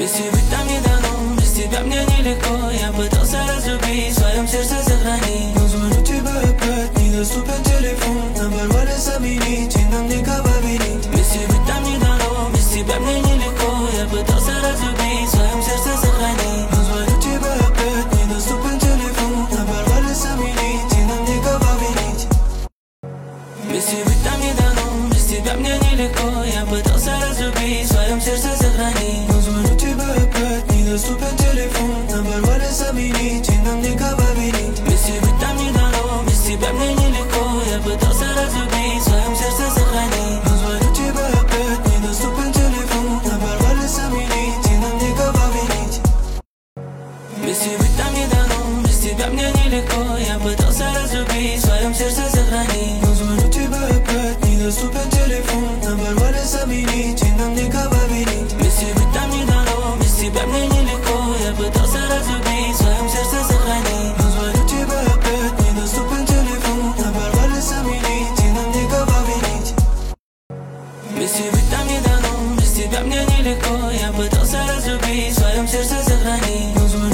Если быть там не дано, без тебя мне нелегко. Я пытался разлюбить, в своем сердце сохранить. Но звоню тебе опять, недоступен телефон. Оборвали сами нити, нам никого винить. Если быть там не дано, без тебя мне нелегко. Я пытался разлюбить, в своем сердце сохранить. Но звоню тебе опять, недоступен телефон. Оборвали сами нити, нам никого винить. Если быть там не дано, без тебя мне нелегко. Я пытался разлюбить, в своем сердце сохранить. Но звоню тебе опять, недоступен телефон. Оборвали сами нити, нам никого винить. Если быть там не дано, без тебя мне нелегко. Я пытался разлюбить, в своем сердце сохранить. Но звоню тебе опять, недоступен телефон. Оборвали сами нити, нам никого винить. Если быть там не дано, без тебя мне нелегко. Я пытался разлюбить, в своем сердце сохранить. Но звоню тебе опять, недоступен телефон. Оборвали сами нити, нам никого винить. Если быть там не дано, без тебя мне нелегко. Я пытался разлюбить, в своем сердце сохранить. Но звоню тебе опять, недоступен телефон. Оборвали сами нити, нам никого винить. Если быть там не дано, без тебя мне нелегко. Я пытался разлюбить, в своем сердце сохранить. Но звоню